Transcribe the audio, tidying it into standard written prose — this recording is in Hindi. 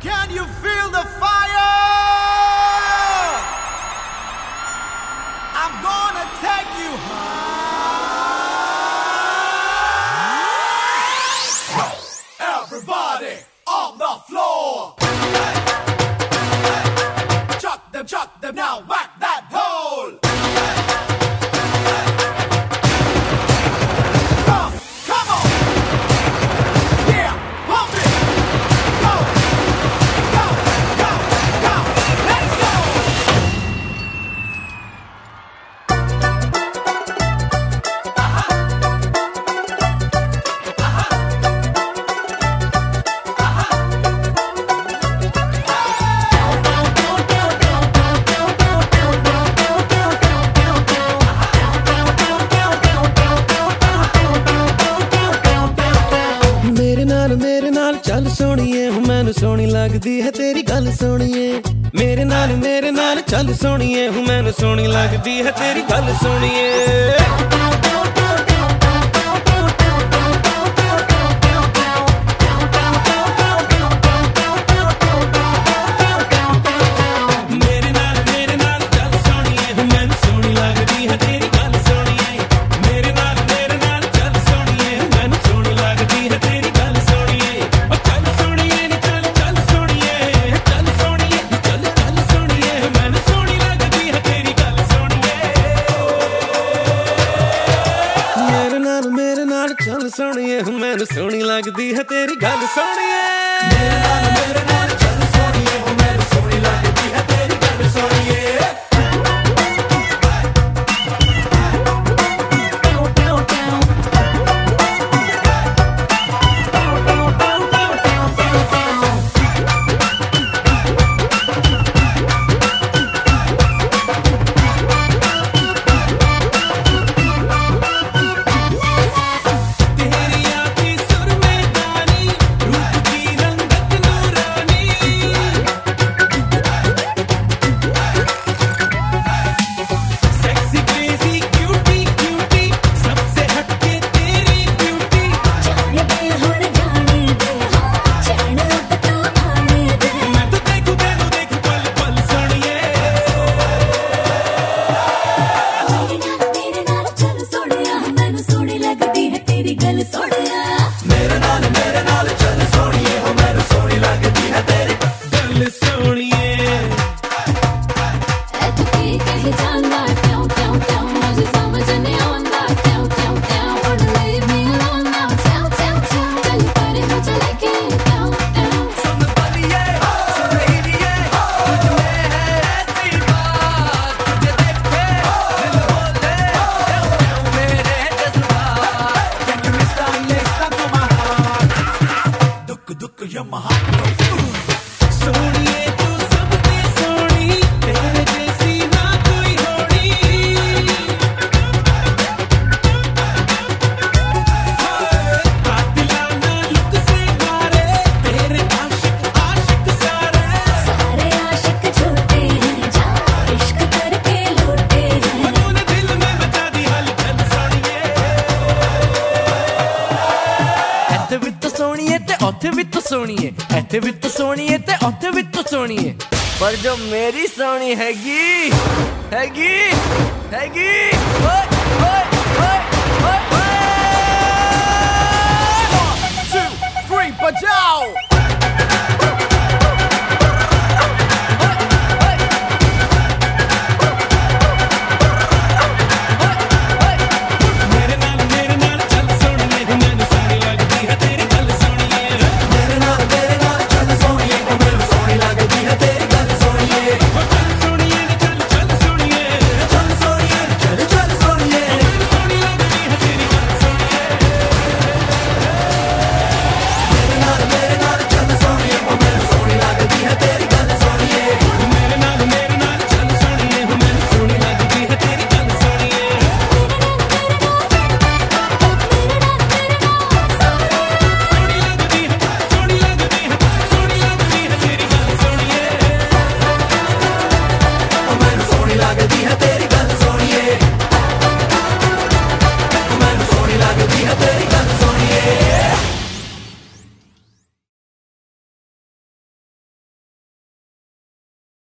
Can you feel the fire? I'm gonna take you high. Everybody on the floor. Chuck them now, whack that hole. Come on. Yeah, pump it. Go, go, go, go. Let's go. मेरे नाल चल सोनिए मैनू सोनी लगदी है तेरी गल सोनिए मेरे नाल चल सोनिए मैनू सोनी लगदी है तेरी गल सोनिए चल सोनिए मैनू सोनी लगदी है तेरी गल सोनिए मेरे नाल चल सोनिए मैनू सोनी लगदी है तेरी गल सोनिए मेरे नाल चल सोनिए हो मैनू सोनी लगदी है तेरी गल सोनिए ऐतू की कहे जांदा क्यों क्यों क्यों मुझे समझ नहीं आंदा क्यों क्यों क्यों Wanna leave me alone now क्यों क्यों क्यों चल पर हो चले के क्यों क्यों सुन बलिए सुन रहीए तुझ में है ऐसी बात तुझे देखे दिल बोले क्यों क्यों मेरे जज्बात Can you listen to my heart? Duk you're my heart. सोनिए तू सबसे सोनी तेरे जैसी ना कोई होनी दिलाना लुक से मारे तेरे आशिक सारे सारे आशिक झूठे हैं जा इश्क करके लूटे हैं तूने दिल में बचा दी हलचल सोनिए ਇੱਥੇ ਵੀ ਤੂੰ ਸੋਹਣੀਏ ਤੇ ਉੱਥੇ ਵੀ ਤੂੰ ਸੋਹਣੀਏ ਇੱਥੇ ਵੀ ਤੂੰ ਸੋਹਣੀਏ ਤੇ ਉੱਥੇ ਵੀ ਤੂੰ ਸੋਹਣੀਏ ਪਰ ਜੋ ਮੇਰੀ ਸੋਹਣੀ ਹੈਗੀ ਓਏ ਓਏ ਓਏ ਓਏ 1, 2, 3, bajao.